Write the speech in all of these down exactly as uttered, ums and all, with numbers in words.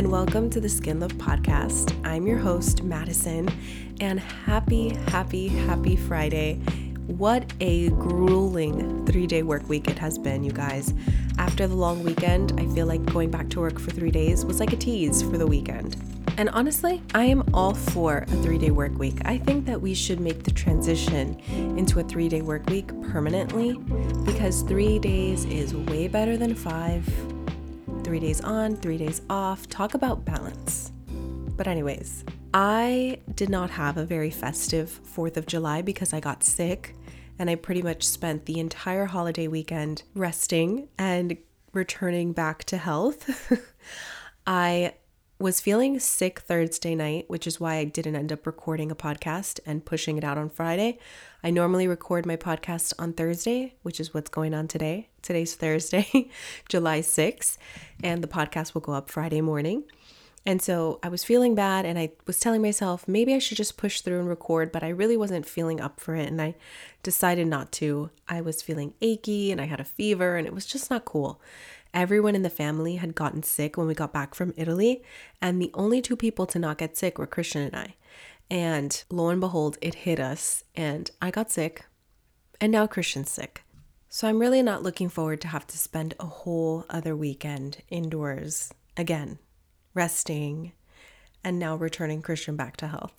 and welcome to the Skin Love Podcast. I'm your host, Madison, and happy, happy, happy Friday. What a grueling three-day work week it has been, you guys. After the long weekend, I feel like going back to work for three days was like a tease for the weekend. And honestly, I am all for a three-day work week. I think that we should make the transition into a three-day work week permanently because three days is way better than five. Three days on, three days off. Talk about balance. But anyways, I did not have a very festive fourth of July because I got sick and I pretty much spent the entire holiday weekend resting and returning back to health. I was feeling sick Thursday night, which is why I didn't end up recording a podcast and pushing it out on Friday. I normally record my podcast on Thursday, which is what's going on today. Today's Thursday, July sixth, and the podcast will go up Friday morning. And so I was feeling bad and I was telling myself maybe I should just push through and record, but I really wasn't feeling up for it and I decided not to. I was feeling achy and I had a fever and it was just not cool. Everyone in the family had gotten sick when we got back from Italy, and the only two people to not get sick were Christian and I. And lo and behold, it hit us, and I got sick, and now Christian's sick. So I'm really not looking forward to have to spend a whole other weekend indoors again, resting, and now returning Christian back to health.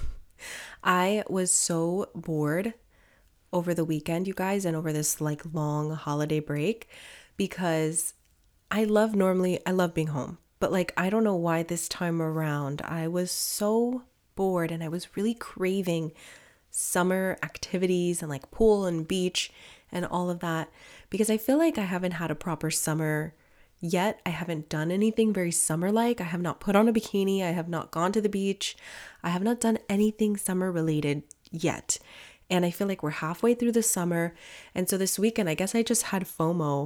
I was so bored over the weekend, you guys, and over this like long holiday break because I love normally, I love being home, but like, I don't know why this time around I was so bored and I was really craving summer activities and like pool and beach and all of that because I feel like I haven't had a proper summer yet. I haven't done anything very summer-like. I have not put on a bikini. I have not gone to the beach. I have not done anything summer related yet. And I feel like we're halfway through the summer. And so this weekend, I guess I just had FOMO,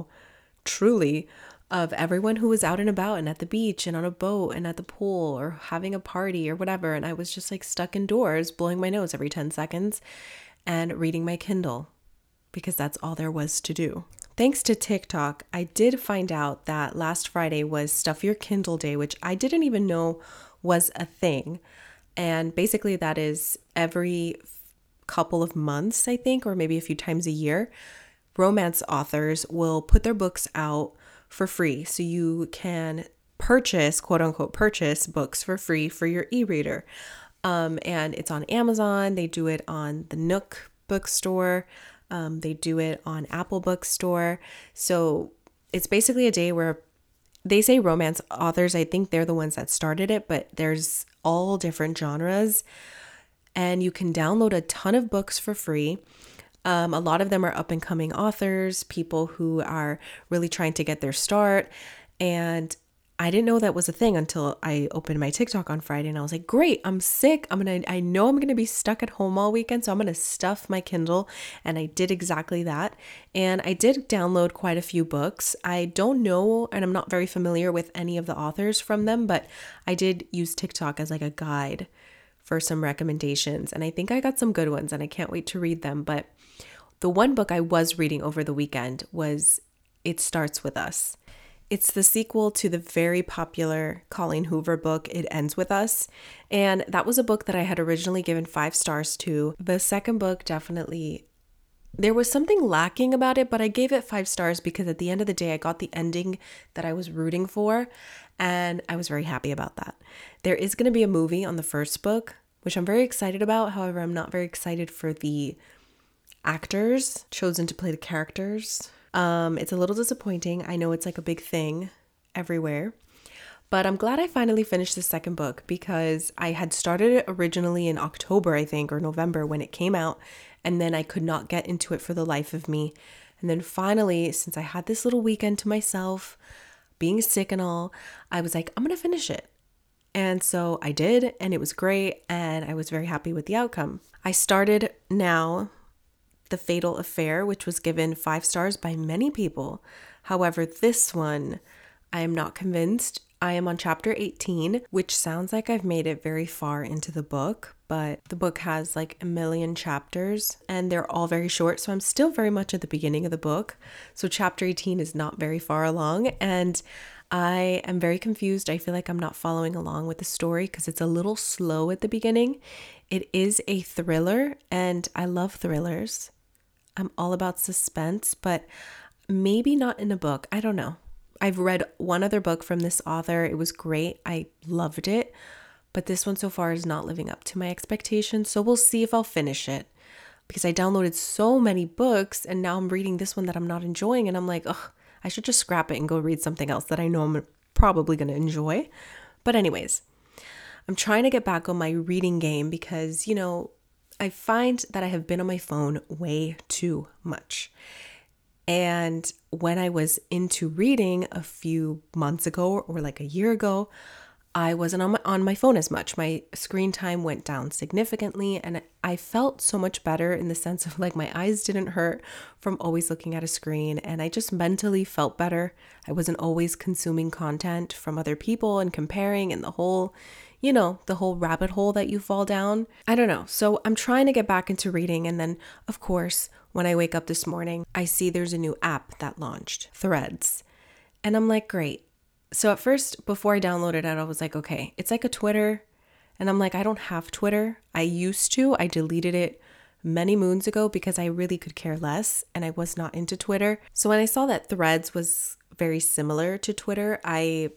truly, of everyone who was out and about and at the beach and on a boat and at the pool or having a party or whatever. And I was just like stuck indoors, blowing my nose every ten seconds and reading my Kindle because that's all there was to do. Thanks to TikTok, I did find out that last Friday was Stuff Your Kindle Day, which I didn't even know was a thing. And basically that is every couple of months, I think, or maybe a few times a year, romance authors will put their books out for free. So you can purchase, quote unquote, purchase books for free for your e-reader. Um, and it's on Amazon. They do it on the Nook bookstore. Um, they do it on Apple Bookstore. So it's basically a day where they say romance authors, I think they're the ones that started it, but there's all different genres. And you can download a ton of books for free. Um, a lot of them are up and coming authors, people who are really trying to get their start. And I didn't know that was a thing until I opened my TikTok on Friday and I was like, great, I'm sick. I'm going to, I know I'm going to be stuck at home all weekend. So I'm going to stuff my Kindle. And I did exactly that. And I did download quite a few books. I don't know, and I'm not very familiar with any of the authors from them, but I did use TikTok as like a guide for some recommendations. And I think I got some good ones and I can't wait to read them. But the one book I was reading over the weekend was It Starts With Us. It's the sequel to the very popular Colleen Hoover book, It Ends With Us. And that was a book that I had originally given five stars to. The second book definitely, there was something lacking about it, but I gave it five stars because at the end of the day, I got the ending that I was rooting for. And I was very happy about that. There is going to be a movie on the first book, which I'm very excited about. However, I'm not very excited for the actors chosen to play the characters. Um, it's a little disappointing. I know it's like a big thing everywhere, but I'm glad I finally finished the second book because I had started it originally in October, I think, or November when it came out. And then I could not get into it for the life of me. And then finally, since I had this little weekend to myself, being sick and all, I was like, I'm going to finish it. And so I did, and it was great. And I was very happy with the outcome. I started now The Fatal Affair, which was given five stars by many people. However, this one, I am not convinced. I am on chapter eighteen, which sounds like I've made it very far into the book, but the book has like a million chapters and they're all very short. So I'm still very much at the beginning of the book. So chapter eighteen is not very far along. And I am very confused. I feel like I'm not following along with the story because it's a little slow at the beginning. It is a thriller, and I love thrillers. I'm all about suspense, but maybe not in a book. I don't know. I've read one other book from this author. It was great. I loved it. But this one so far is not living up to my expectations. So we'll see if I'll finish it. Because I downloaded so many books and now I'm reading this one that I'm not enjoying. And I'm like, ugh, I should just scrap it and go read something else that I know I'm probably going to enjoy. But anyways, I'm trying to get back on my reading game because, you know, I find that I have been on my phone way too much. And when I was into reading a few months ago or like a year ago, I wasn't on my, on my phone as much. My screen time went down significantly and I felt so much better in the sense of like my eyes didn't hurt from always looking at a screen, and I just mentally felt better. I wasn't always consuming content from other people and comparing and the whole, you know, the whole rabbit hole that you fall down. I don't know. So I'm trying to get back into reading, and then of course, when I wake up this morning, I see there's a new app that launched, Threads. And I'm like, great. So at first, before I downloaded it, I was like, okay, it's like a Twitter. And I'm like, I don't have Twitter. I used to. I deleted it many moons ago because I really could care less and I was not into Twitter. So when I saw that Threads was very similar to Twitter, I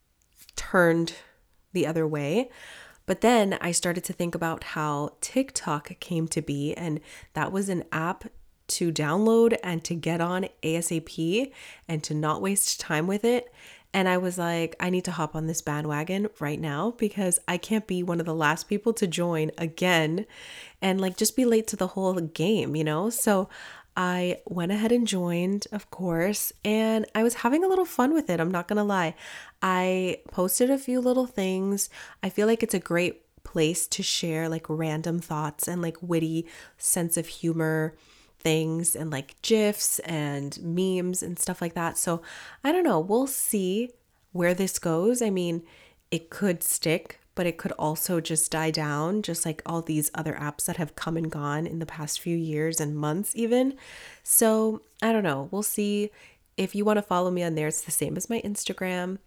turned the other way. But then I started to think about how TikTok came to be, and that was an app to download and to get on ASAP and to not waste time with it. And I was like, I need to hop on this bandwagon right now because I can't be one of the last people to join again and like just be late to the whole game, you know? So I went ahead and joined, of course, and I was having a little fun with it. I'm not going to lie. I posted a few little things. I feel like it's a great place to share like random thoughts and like witty sense of humor things and like GIFs and memes and stuff like that. So I don't know. We'll see where this goes. I mean, it could stick, but it could also just die down, just like all these other apps that have come and gone in the past few years and months even. So I don't know. We'll see. If you want to follow me on there, it's the same as my Instagram.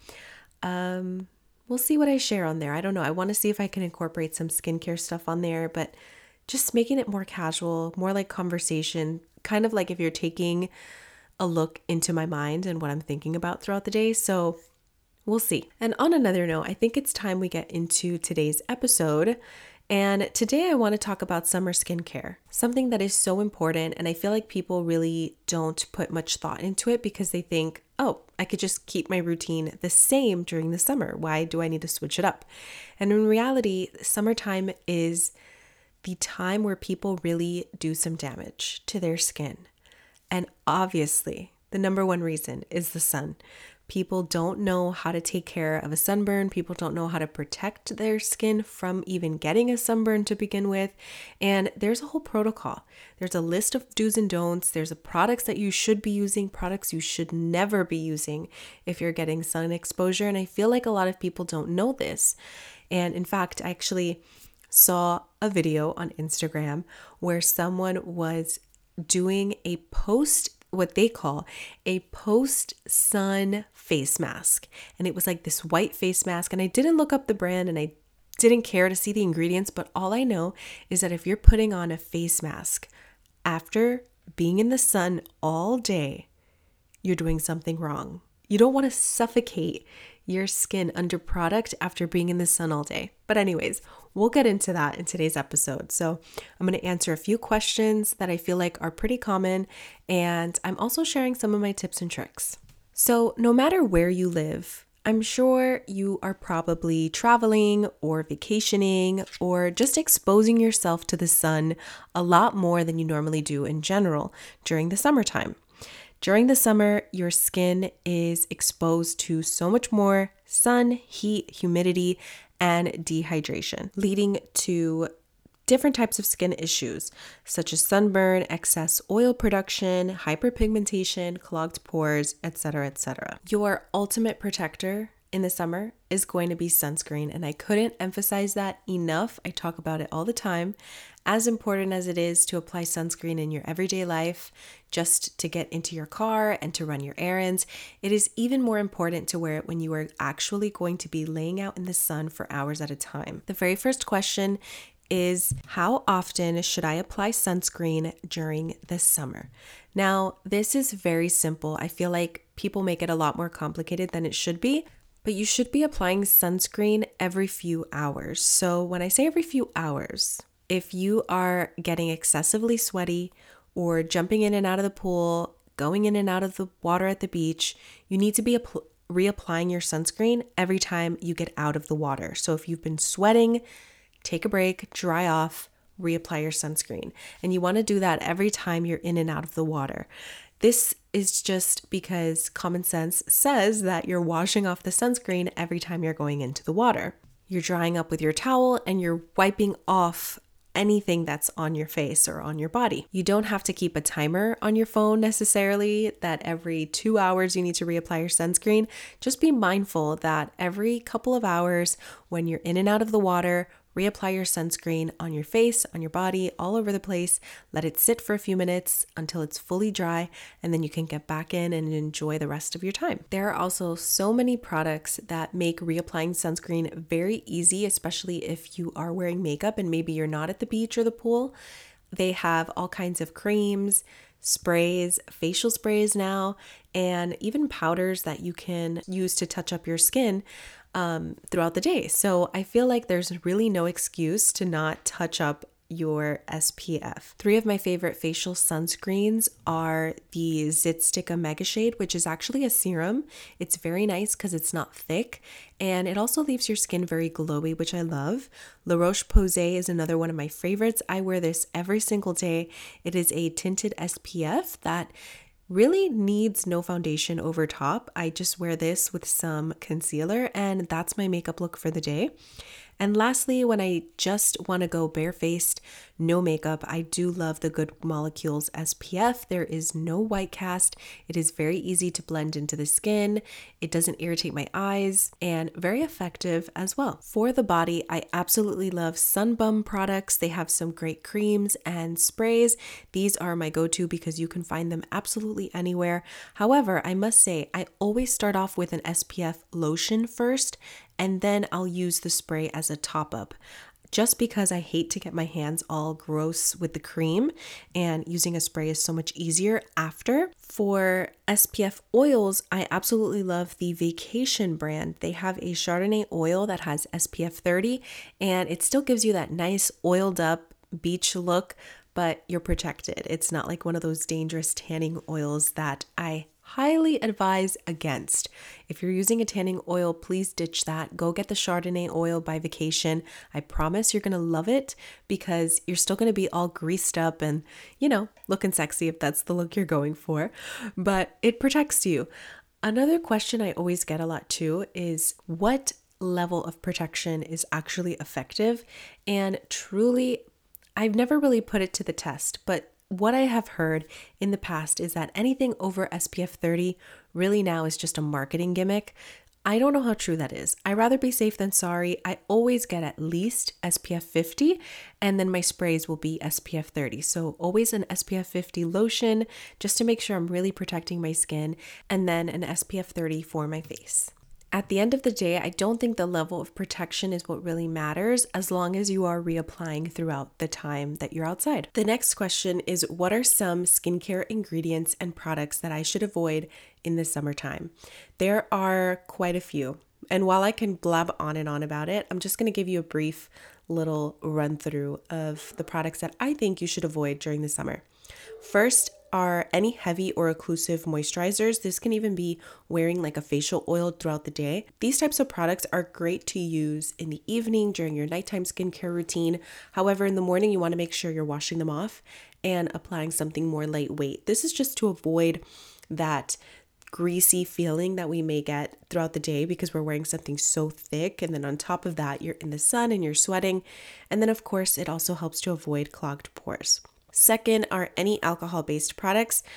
Um, we'll see what I share on there. I don't know. I want to see if I can incorporate some skincare stuff on there, but just making it more casual, more like conversation, kind of like if you're taking a look into my mind and what I'm thinking about throughout the day. So we'll see. And on another note, I think it's time we get into today's episode. And today I want to talk about summer skincare, something that is so important. And I feel like people really don't put much thought into it because they think, oh, I could just keep my routine the same during the summer. Why do I need to switch it up? And in reality, summertime is the time where people really do some damage to their skin. And obviously, the number one reason is the sun. People don't know how to take care of a sunburn. People don't know how to protect their skin from even getting a sunburn to begin with. And there's a whole protocol. There's a list of do's and don'ts. There's a products that you should be using, products you should never be using if you're getting sun exposure. And I feel like a lot of people don't know this. And in fact, I actually saw a video on Instagram where someone was doing a post, what they call a post-sun face mask. And it was like this white face mask. And I didn't look up the brand and I didn't care to see the ingredients, but all I know is that if you're putting on a face mask after being in the sun all day, you're doing something wrong. You don't want to suffocate your skin under product after being in the sun all day. But anyways, we'll get into that in today's episode. So I'm going to answer a few questions that I feel like are pretty common, and I'm also sharing some of my tips and tricks. So no matter where you live, I'm sure you are probably traveling or vacationing or just exposing yourself to the sun a lot more than you normally do in general during the summertime. During the summer, your skin is exposed to so much more sun, heat, humidity, and dehydration, leading to different types of skin issues, such as sunburn, excess oil production, hyperpigmentation, clogged pores, et cetera, et cetera. Your ultimate protector in the summer is going to be sunscreen, and I couldn't emphasize that enough. I talk about it all the time. As important as it is to apply sunscreen in your everyday life, just to get into your car and to run your errands, it is even more important to wear it when you are actually going to be laying out in the sun for hours at a time. The very first question is, how often should I apply sunscreen during the summer? Now, this is very simple. I feel like people make it a lot more complicated than it should be, but you should be applying sunscreen every few hours. So when I say every few hours, if you are getting excessively sweaty or jumping in and out of the pool, going in and out of the water at the beach, you need to be apl- reapplying your sunscreen every time you get out of the water. So if you've been sweating, take a break, dry off, reapply your sunscreen. And you want to do that every time you're in and out of the water. This is just because common sense says that you're washing off the sunscreen every time you're going into the water. You're drying up with your towel and you're wiping off anything that's on your face or on your body. You don't have to keep a timer on your phone necessarily that every two hours you need to reapply your sunscreen. Just be mindful that every couple of hours when you're in and out of the water, reapply your sunscreen on your face, on your body, all over the place. Let it sit for a few minutes until it's fully dry, and then you can get back in and enjoy the rest of your time. There are also so many products that make reapplying sunscreen very easy, especially if you are wearing makeup and maybe you're not at the beach or the pool. They have all kinds of creams, sprays, facial sprays now, and even powders that you can use to touch up your skin um, throughout the day. So I feel like there's really no excuse to not touch up your S P F. Three of my favorite facial sunscreens are the Zitstica Mega Shade, which is actually a serum. It's very nice because it's not thick, and it also leaves your skin very glowy, which I love. La Roche-Posay is another one of my favorites. I wear this every single day. It is a tinted S P F that really needs no foundation over top. I just wear this with some concealer, and that's my makeup look for the day. And lastly, when I just want to go barefaced, no makeup, I do love the Good Molecules S P F. There is no white cast. It is very easy to blend into the skin. It doesn't irritate my eyes, and very effective as well. For the body, I absolutely love Sunbum products. They have some great creams and sprays. These are my go-to because you can find them absolutely anywhere. However, I must say, I always start off with an S P F lotion first, and then I'll use the spray as a top-up, just because I hate to get my hands all gross with the cream, and using a spray is so much easier after. For S P F oils, I absolutely love the Vacation brand. They have a Chardonnay oil that has S P F thirty, and it still gives you that nice oiled up beach look, but you're protected. It's not like one of those dangerous tanning oils that I highly advise against. If you're using a tanning oil, please ditch that. Go get the Chardonnay oil by Vacation. I promise you're going to love it because you're still going to be all greased up and, you know, looking sexy if that's the look you're going for, but it protects you. Another question I always get a lot too is what level of protection is actually effective? And truly, I've never really put it to the test, but what I have heard in the past is that anything over S P F thirty really now is just a marketing gimmick. I don't know how true that is. I'd rather be safe than sorry. I always get at least S P F fifty, and then my sprays will be S P F thirty. So always an S P F fifty lotion just to make sure I'm really protecting my skin, and then an S P F thirty for my face. At the end of the day, I don't think the level of protection is what really matters as long as you are reapplying throughout the time that you're outside. The next question is, what are some skincare ingredients and products that I should avoid in the summertime? There are quite a few. And while I can blab on and on about it, I'm just going to give you a brief little run through of the products that I think you should avoid during the summer. First are any heavy or occlusive moisturizers. This can even be wearing like a facial oil throughout the day. These types of products are great to use in the evening during your nighttime skincare routine. However, in the morning, you want to make sure you're washing them off and applying something more lightweight. This is just to avoid that greasy feeling that we may get throughout the day because we're wearing something so thick, and then on top of that, you're in the sun and you're sweating. And then of course, it also helps to avoid clogged pores. Second are any alcohol-based products.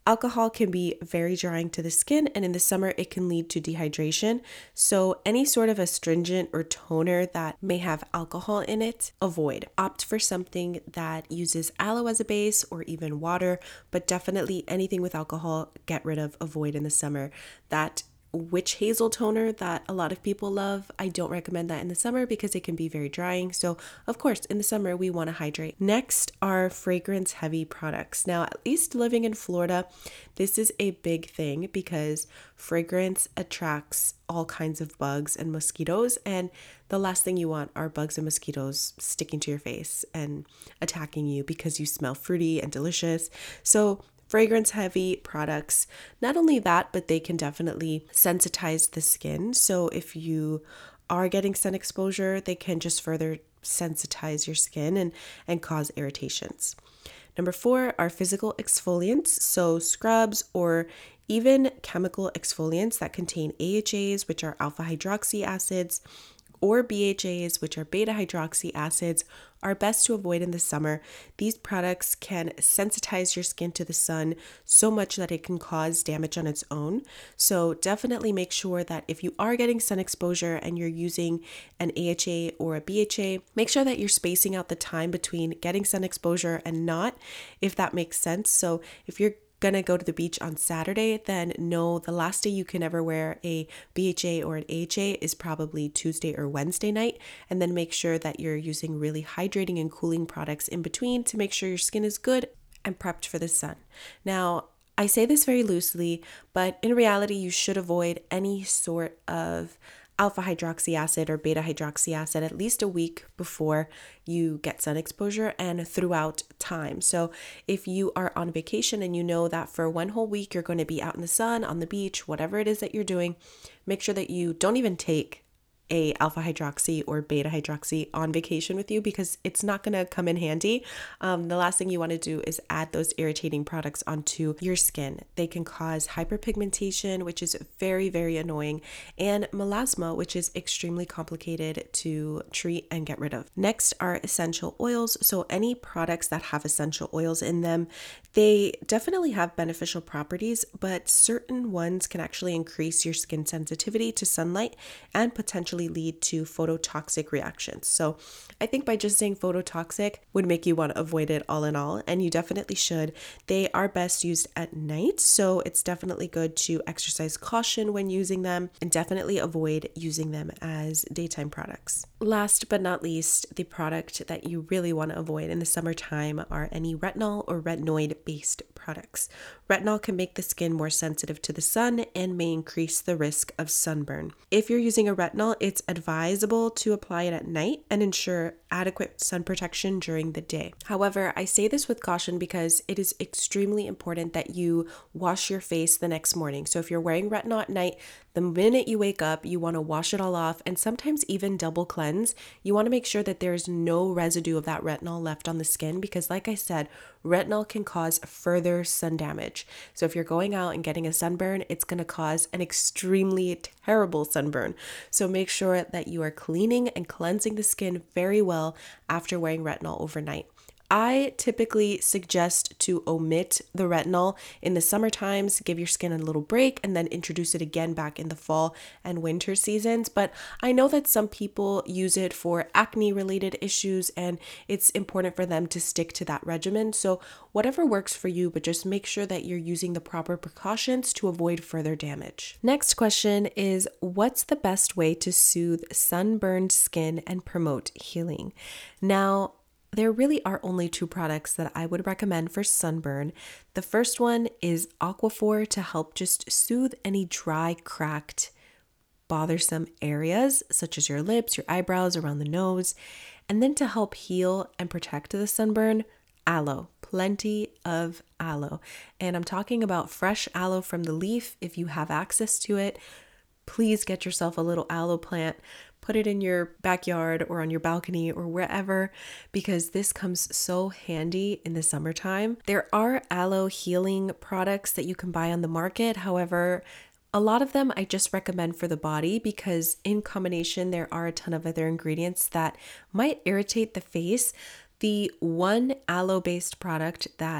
Alcohol can be very drying to the skin, and in the summer, it can lead to dehydration. So, any sort of astringent or toner that may have alcohol in it, avoid. Opt for something that uses aloe as a base or even water, but definitely anything with alcohol, get rid of, avoid in the summer. That witch hazel toner that a lot of people love, I don't recommend that in the summer because it can be very drying. So of course in the summer we want to hydrate. Next are fragrance heavy products. Now, at least living in Florida, this is a big thing because fragrance attracts all kinds of bugs and mosquitoes, and the last thing you want are bugs and mosquitoes sticking to your face and attacking you because you smell fruity and delicious. So fragrance heavy products, not only that, but they can definitely sensitize the skin. So if you are getting sun exposure, they can just further sensitize your skin and, and cause irritations. Number four are physical exfoliants, so scrubs or even chemical exfoliants that contain A H As, which are alpha hydroxy acids, or B H As, which are beta hydroxy acids, are best to avoid in the summer. These products can sensitize your skin to the sun so much that it can cause damage on its own. So definitely make sure that if you are getting sun exposure and you're using an A H A or a B H A, make sure that you're spacing out the time between getting sun exposure and not, if that makes sense. So if you're gonna go to the beach on Saturday, then no, the last day you can ever wear a B H A or an A H A is probably Tuesday or Wednesday night. And then make sure that you're using really hydrating and cooling products in between to make sure your skin is good and prepped for the sun. Now, I say this very loosely, but in reality, you should avoid any sort of alpha hydroxy acid or beta hydroxy acid at least a week before you get sun exposure and throughout time. So if you are on vacation and you know that for one whole week you're going to be out in the sun, on the beach, whatever it is that you're doing, make sure that you don't even take a alpha hydroxy or beta hydroxy on vacation with you because it's not going to come in handy. Um, the last thing you want to do is add those irritating products onto your skin. They can cause hyperpigmentation, which is very, very annoying, and melasma, which is extremely complicated to treat and get rid of. Next are essential oils. So any products that have essential oils in them, they definitely have beneficial properties, but certain ones can actually increase your skin sensitivity to sunlight and potentially lead to phototoxic reactions. So I think by just saying phototoxic would make you want to avoid it all in all, and you definitely should. They are best used at night, so it's definitely good to exercise caution when using them and definitely avoid using them as daytime products. Last but not least, the product that you really want to avoid in the summertime are any retinol or retinoid based products. Retinol can make the skin more sensitive to the sun and may increase the risk of sunburn. If you're using a retinol, it's advisable to apply it at night and ensure adequate sun protection during the day. However, I say this with caution because it is extremely important that you wash your face the next morning. So if you're wearing retinol at night, the minute you wake up, you want to wash it all off and sometimes even double cleanse. You want to make sure that there's no residue of that retinol left on the skin because, like I said, retinol can cause further sun damage. So if you're going out and getting a sunburn, it's going to cause an extremely terrible sunburn. So make sure that you are cleaning and cleansing the skin very well after wearing retinol overnight. I typically suggest to omit the retinol in the summer times, give your skin a little break, and then introduce it again back in the fall and winter seasons. But I know that some people use it for acne-related issues, and it's important for them to stick to that regimen. So whatever works for you, but just make sure that you're using the proper precautions to avoid further damage. Next question is, what's the best way to soothe sunburned skin and promote healing? Now, there really are only two products that I would recommend for sunburn. The first one is Aquaphor to help just soothe any dry, cracked, bothersome areas such as your lips, your eyebrows, around the nose. And then to help heal and protect the sunburn, aloe. Plenty of aloe. And I'm talking about fresh aloe from the leaf. If you have access to it, please get yourself a little aloe plant. Put it in your backyard or on your balcony or wherever, because this comes so handy in the summertime. There are aloe healing products that you can buy on the market. However, a lot of them I just recommend for the body because in combination, there are a ton of other ingredients that might irritate the face. The one aloe-based product that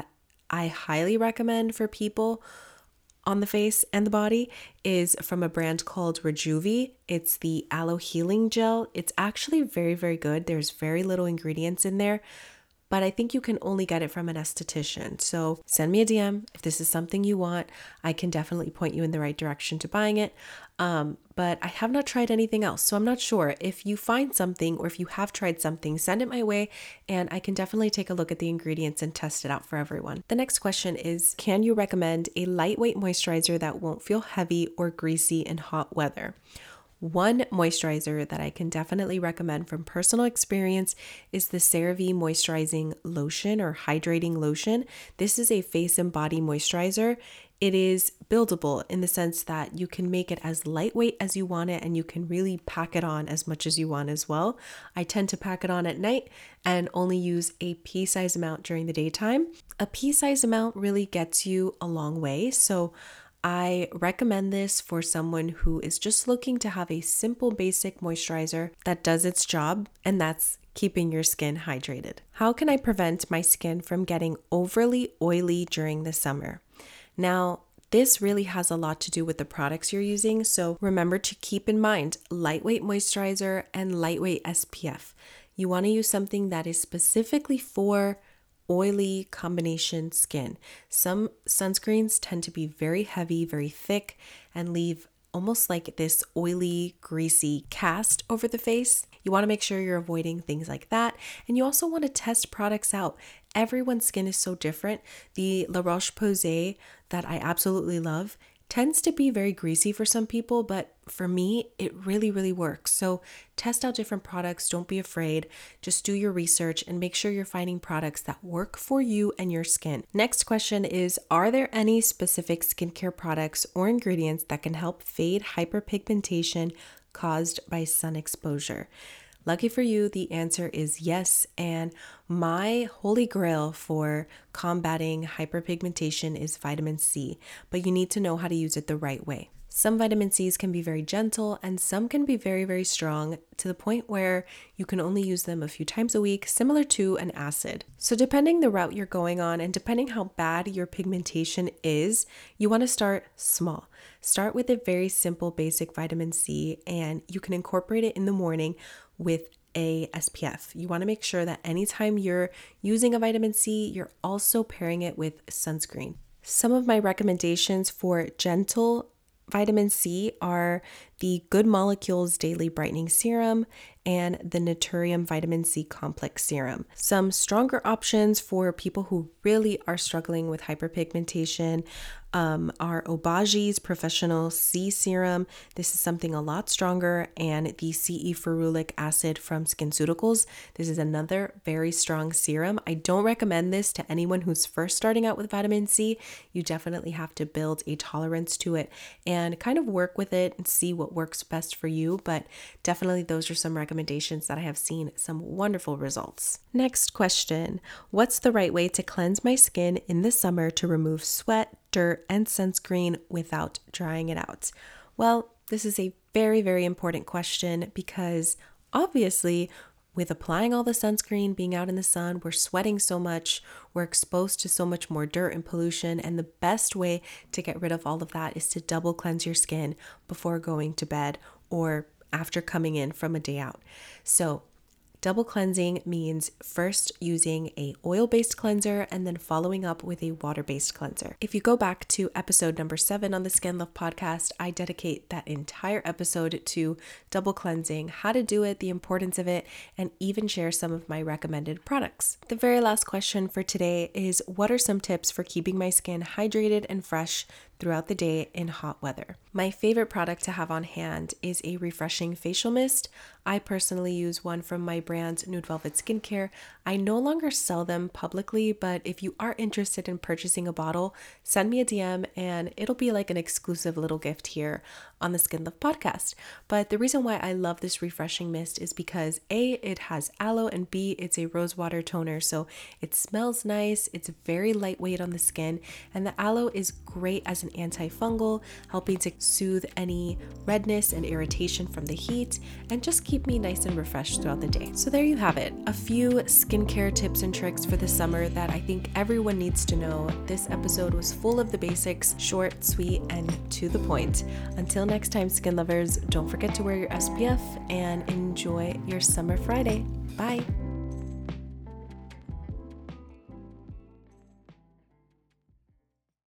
I highly recommend for people on the face and the body is from a brand called Rejuvi. It's the Aloe Healing Gel. It's actually very, very good. There's very little ingredients in there, but I think you can only get it from an esthetician. So send me a D M if this is something you want. I can definitely point you in the right direction to buying it. Um, but I have not tried anything else, so I'm not sure. If you find something or if you have tried something, send it my way and I can definitely take a look at the ingredients and test it out for everyone. The next question is, can you recommend a lightweight moisturizer that won't feel heavy or greasy in hot weather? One moisturizer that I can definitely recommend from personal experience is the CeraVe Moisturizing Lotion or Hydrating Lotion. This is a face and body moisturizer. It is buildable in the sense that you can make it as lightweight as you want it and you can really pack it on as much as you want as well. I tend to pack it on at night and only use a pea-sized amount during the daytime. A pea-sized amount really gets you a long way, so I recommend this for someone who is just looking to have a simple, basic moisturizer that does its job, and that's keeping your skin hydrated. How can I prevent my skin from getting overly oily during the summer? Now, this really has a lot to do with the products you're using, so remember to keep in mind lightweight moisturizer and lightweight S P F. You want to use something that is specifically for oily combination skin. Some sunscreens tend to be very heavy, very thick, and leave almost like this oily, greasy cast over the face. You want to make sure you're avoiding things like that. And you also want to test products out. Everyone's skin is so different. The La Roche-Posay that I absolutely love tends to be very greasy for some people, but for me, it really, really works. So test out different products. Don't be afraid. Just do your research and make sure you're finding products that work for you and your skin. Next question is, are there any specific skincare products or ingredients that can help fade hyperpigmentation caused by sun exposure? Lucky for you, the answer is yes. And my holy grail for combating hyperpigmentation is vitamin C, but you need to know how to use it the right way. Some vitamin C's can be very gentle and some can be very, very strong to the point where you can only use them a few times a week, similar to an acid. So depending the route you're going on and depending how bad your pigmentation is, you want to start small. Start with a very simple basic vitamin C and you can incorporate it in the morning with a S P F. You want to make sure that anytime you're using a vitamin C, you're also pairing it with sunscreen. Some of my recommendations for gentle vitamin C are the Good Molecules Daily Brightening Serum and the Naturium Vitamin C Complex Serum. Some stronger options for people who really are struggling with hyperpigmentation um, are Obasi's Professional C Serum. This is something a lot stronger, and the C E ferulic acid from SkinCeuticals. This is another very strong serum. I don't recommend this to anyone who's first starting out with vitamin C. You definitely have to build a tolerance to it and kind of work with it and see what works best for you, but definitely those are some recommendations that I have seen some wonderful results. Next question, what's the right way to cleanse my skin in the summer to remove sweat, dirt, and sunscreen without drying it out? Well, this is a very, very important question because obviously with applying all the sunscreen, being out in the sun, we're sweating so much, we're exposed to so much more dirt and pollution, and the best way to get rid of all of that is to double cleanse your skin before going to bed or after coming in from a day out. So double cleansing means first using a oil-based cleanser and then following up with a water-based cleanser. If you go back to episode number seven on the Skin Love podcast, I dedicate that entire episode to double cleansing, how to do it, the importance of it, and even share some of my recommended products. The very last question for today is, what are some tips for keeping my skin hydrated and fresh throughout the day in hot weather? My favorite product to have on hand is a refreshing facial mist. I personally use one from my brand Nude Velvet Skincare. I no longer sell them publicly, but if you are interested in purchasing a bottle, send me a D M and it'll be like an exclusive little gift here on the Skin Love podcast. But the reason why I love this refreshing mist is because A, it has aloe, and B, it's a rose water toner. So it smells nice, it's very lightweight on the skin, and the aloe is great as an antifungal, helping to soothe any redness and irritation from the heat, and just keep me nice and refreshed throughout the day. So there you have it, a few skincare tips and tricks for the summer that I think everyone needs to know. This episode was full of the basics, short, sweet, and to the point. Until next time, skin lovers, don't forget to wear your S P F and enjoy your summer Friday. Bye.